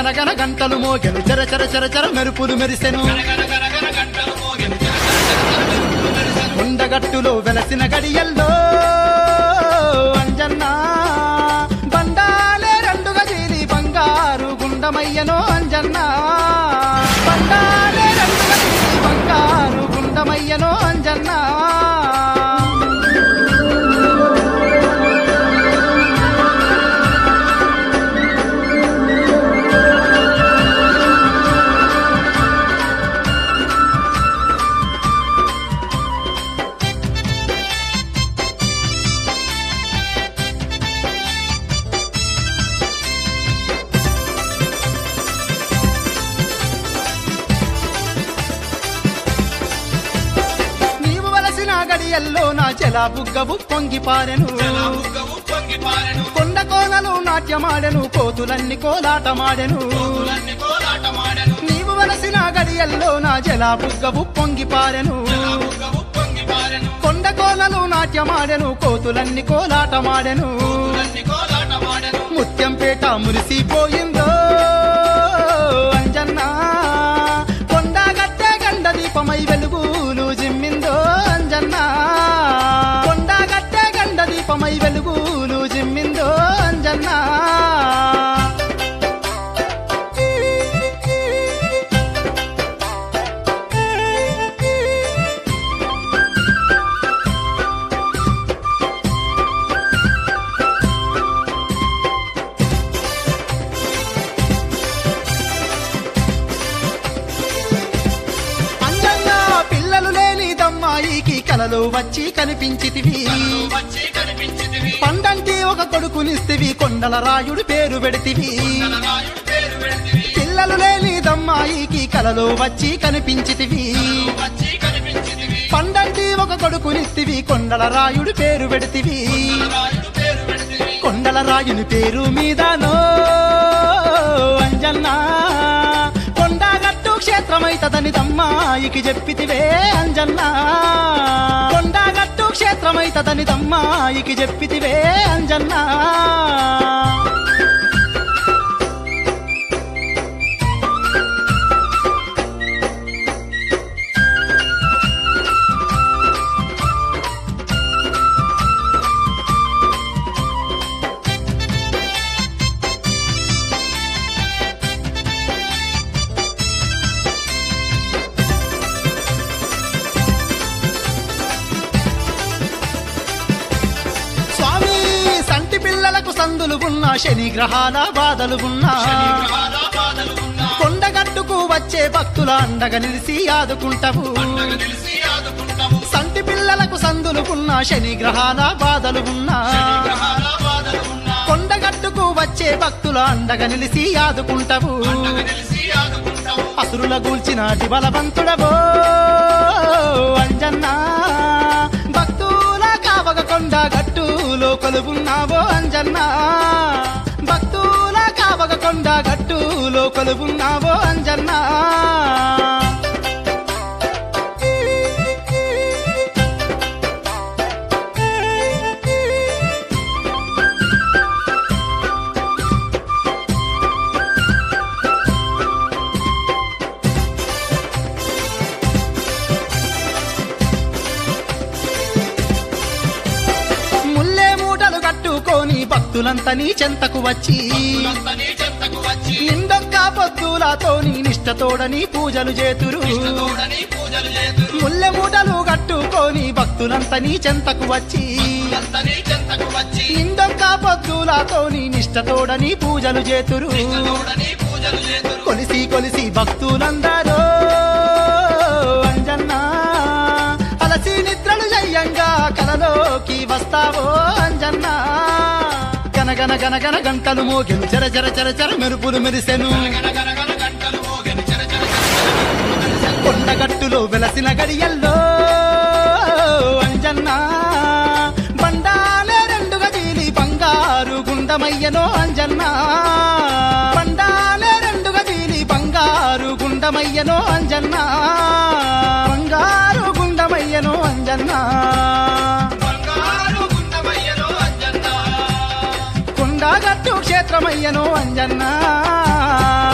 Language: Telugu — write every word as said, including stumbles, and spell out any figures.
గన గన గంటలు మోగెను చర చర చర చర మెరుపులు మెరిసెను కొండగట్టులో వెలసిన గడియల్లో అంజన్న బండాలే రెండు గజీలి బంగారు గుండమయ్యనో అంజన్న బండాలే రెండు గజీలి బంగారు గుండమయ్యనో అంజన్న గడియల్లో నా చెలా బుగ్గవు పొంగి పారెను కొండ కోనలు నాట్యమాడెను కోతులన్నీ కోలాటమాడెను నీవు వలసిన గడియల్లో నా చెలా బుగ్గవు పొంగి పారెను కొండ కోనలు నాట్యమాడెను కోతులన్నీ కోలాటమాడెను ముత్యంపేట మురిసిపోయిందో అంజన్న కొండగట్టే గండ దీపమై వెలుగులు జిమ్మిందో అంజన్న కొండగట్టే గండ దీపమై వెలుగులు జిమ్మిందో అంజన్న అమ్మాయికి కలలో వచ్చి కనిపించితివి పండంటి ఒక కొడుకునిస్తివి కొండల రాయుడు పేరు పెడితివి పిల్లలు లేనిదమ్మాయికి కలలో వచ్చి కనిపించితివి పండంటి ఒక కొడుకునిస్తివి కొండల రాయుడు పేరు పెడితివి కొండల రాయుని పేరు మీదనో అంజన్న కొండగట్టు క్షేత్రమైతదని దమ్మాయికి చెప్పితివే అంజన్న కొండగట్టు క్షేత్రమైతదని దమ్మాయికి చెప్పితివే అంజన్న సందులు ఉన్నా శని గ్రహాల బాధలు ఉన్నా కొండగట్టుకు వచ్చే భక్తుల అండగా నిలిసి ఆదుకుంటావు సంటి పిల్లలకు సందులు ఉన్నా శని గ్రహాల బాధలు ఉన్నా కొండగట్టుకు వచ్చే భక్తుల అండగా నిలిసి ఆదుకుంటావు అసురుల గూల్చినాటి బలవంతుడవో అంజన్న భక్తుల కావగ కొండ గట్టులో కొలువున్నావో అంజన్న భక్తుల కావగ కొండ గట్టులో కొలువున్నావో అంజన్న భక్తులంతా నీ చెంతకు వచ్చి నిండొక్క పొద్దులతోని నిష్టతోడని పూజలు చేతురు ముల్లె మూటలు కట్టుకొని భక్తులంతా నీ చెంతకు వచ్చి నిండొక్క పొద్దులతోని నిష్టతోడని పూజలు చేతురు కొలిసి కొలిసి భక్తులందరూ అంజన్న అలసి నిద్రలు జయ్యంగా కలలోకి వస్తావో అంజన్న గన గన గన గంటలు మోగెను చర చర చర చర మెరుపులు మెరిసెను కొండగట్టులో వెలసిన గడియల్లో అంజన్న బండాలే రెండు గజీలి బంగారు గుండమయ్యనో అంజన్న బండాలే రెండు గజీలి బంగారు గుండమయ్యనో అంజన్న బంగారు గుండమయ్యనో అంజన్న కొండగట్టు క్షేత్రమయ్యనో అంజన్న